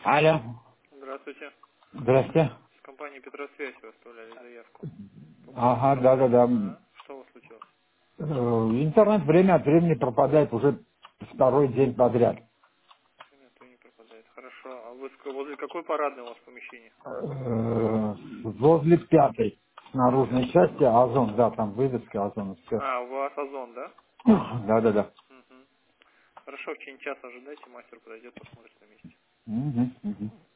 Алло. Здравствуйте. Здрасте. С компании Петросвязь вы оставляли заявку. По поводу Ага, да-да-да. ага. Что у вас случилось? Интернет время от времени пропадает уже второй день подряд. Время то не пропадает. Хорошо. А вы возле какой парадной у вас помещение? Возле пятой с наружной части Озон, да, там вывеска Озон, все. А, у вас Озон, да? Да-да-да. Угу. Хорошо, в течение часа ожидайте, мастер подойдет, посмотрит на месте. Мгм, мгм.